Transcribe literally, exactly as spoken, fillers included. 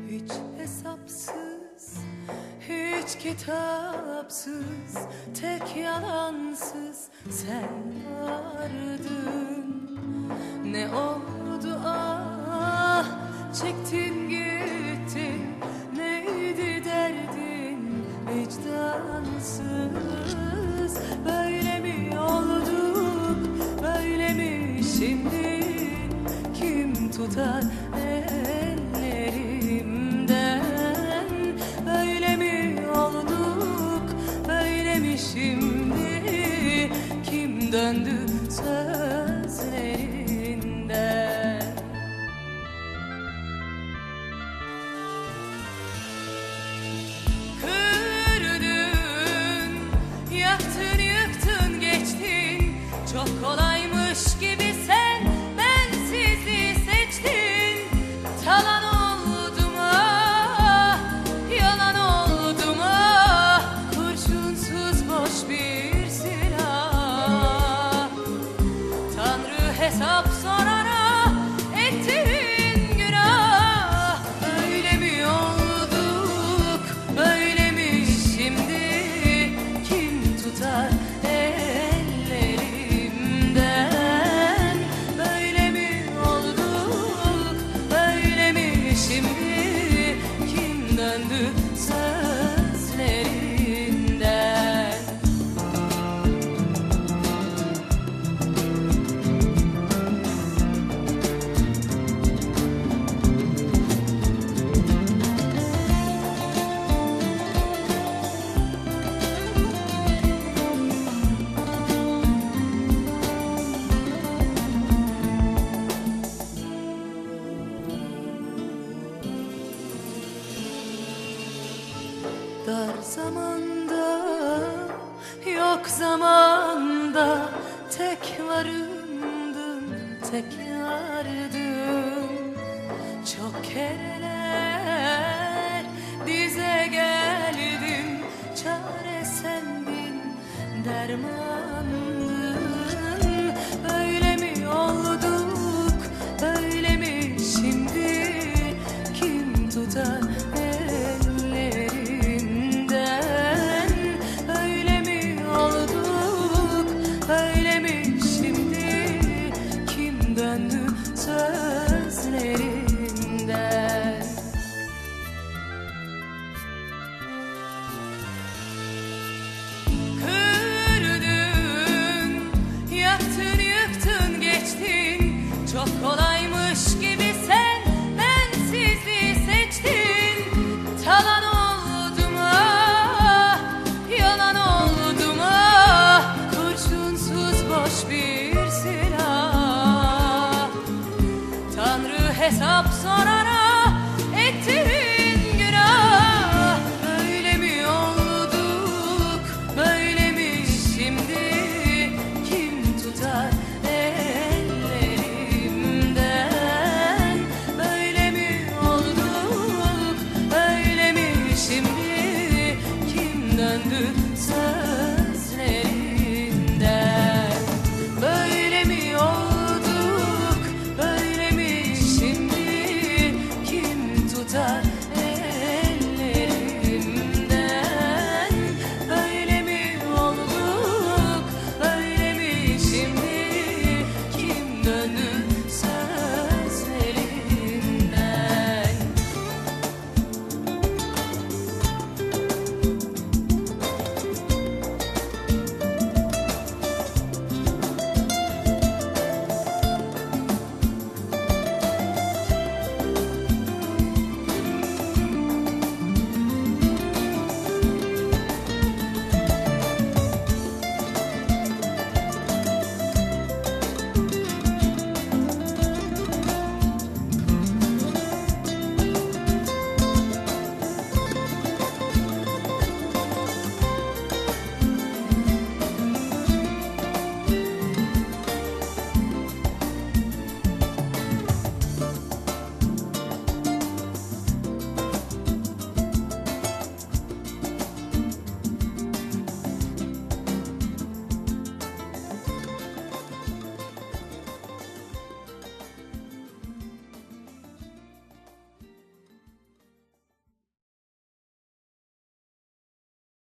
Hiç hesapsız, hiç kitapsız, tek yalansız sen vardın. Ne oldu ah, çektin gittin, neydi derdin vicdansız? Böyle mi olduk, böyle mi şimdi? Kim tutar ellerimden? Böyle mi olduk, böyle mi şimdi? Kim döndü sözlerinden? Kırdın, yaktın, yıktın, geçtin. Çok kolaymış gibi sen bensizliği seçtin. Talan oldum ah, yalan oldum ah, kurşunsuz boş bir silah. Tanrı hesap sorana ettiğin günah. Öyle mi olduk, böyle mi şimdi? Kim tutar ellerimden? Böyle mi olduk, böyle mi şimdi? Kim döndü sözlerinden? Dar zamanda, yok zamanda, tek varımdın, tek yardım. Çok kereler dize geldim, çare sendin, dermandın. Böyle mi olduk, böyle mi şimdi? Kim tutar ellerinden? Öyle mi olduk, öyle mi şimdi? Kim döndü sözlerinden? Kırdın, yaktın, yıktın, geçtin. Çok kolaymış gibi sen bensizliği seçtin. Talan oldum ah, yalan oldum ah, kurşunsuz boş bir silah. Tanrı hesap sorana ettiğin günah. Böyle mi olduk, böyle mi şimdi? Kim tutar ellerimden? Böyle mi olduk, böyle mi şimdi? Kim döndü söz